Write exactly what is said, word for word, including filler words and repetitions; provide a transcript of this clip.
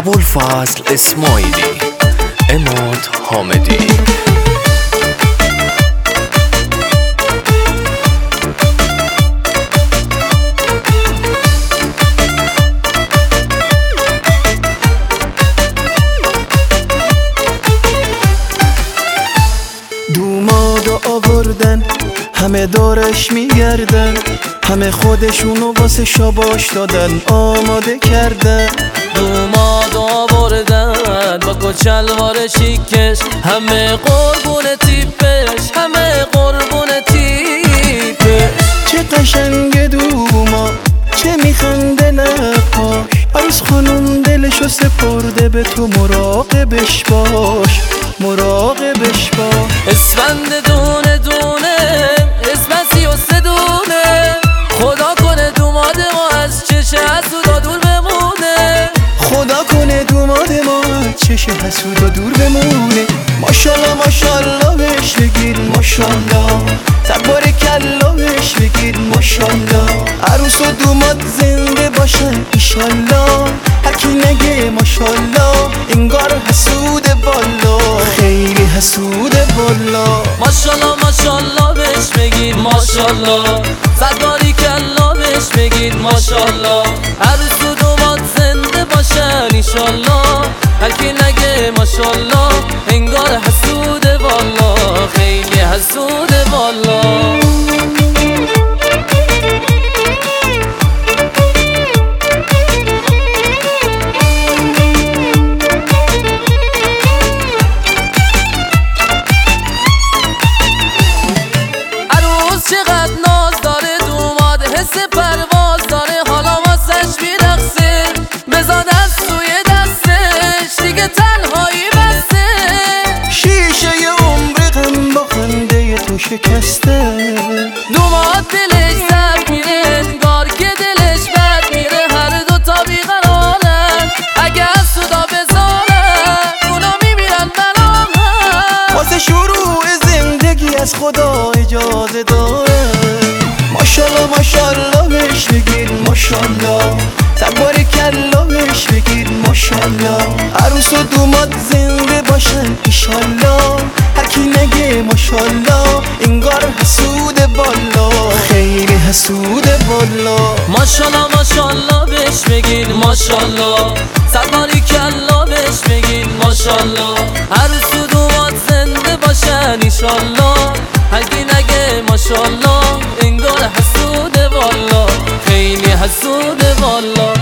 ابوالفضل اسماعیلی، عماد حامدی. دومادو آوردن همه دارش میگردن، همه خودشونو واسه شاباش دادن آماده کردن. دومادو آوردن با کچلوار شیکش، همه قربون تیپش، همه قربون تیپش. چه قشنگ دوما، چه میخنده لباش، عروس خانم دلشو سپرده به تو، مراقبش باش، مراقبش باش. اسفند دونه دونه، اسفند سی و سه دونه، خدا کنه دوماد ما از چش حسودا دور بمونه. خدا کنه دوماد ما از چش حسودا دور بمونه. ماشالله ماشالله بهش بگید ماشالله، تبار کلا بهش بگید ماشالله. عروس و دوماد زنده باشن ایشالله، هرکی نگه ماشالله انگار حسود بالا، خیلی حسود بالا. ماشالله ماشالله بهش بگید ماشالله، صدباری کلا بهش بگید ماشالله. عروس و دوماد زنده باشن ایشالله، هرکی نگه ماشالله انگار حسود بالا، خیلی حسود بالا. چقدر ناز داره دوماد، حس پرواز داره، حالا واسش میرقصه، بزا دست توی دستش دیگه تنهایی بسته. شیشه ی عمر غم با خنده تو شکسته. دوماد دلش زد میره انگار که دلش بد میره، هر دوتا بیقرارن اگه از صدا بذارن اونا میمیرن ملامن. واسه شروع زندگی از خدا اجازه داره. ماشالله ماشالله بهش بگید ماشالله، تبار کلا بهش بگید ماشالله. عروس و دوماد زنده باشن ایشالله، هرکی نگه ماشالله انگار حسود بالا، خیلی حسود بالا. ماشالله ماشالله بهش بگید ماشالله، صدباری کلا بهش بگید ماشالله. عروس و دوماد زنده باشن ایشالله، هرکی نگه ماشالله انگار حسود بالا، خیلی حسود بالا.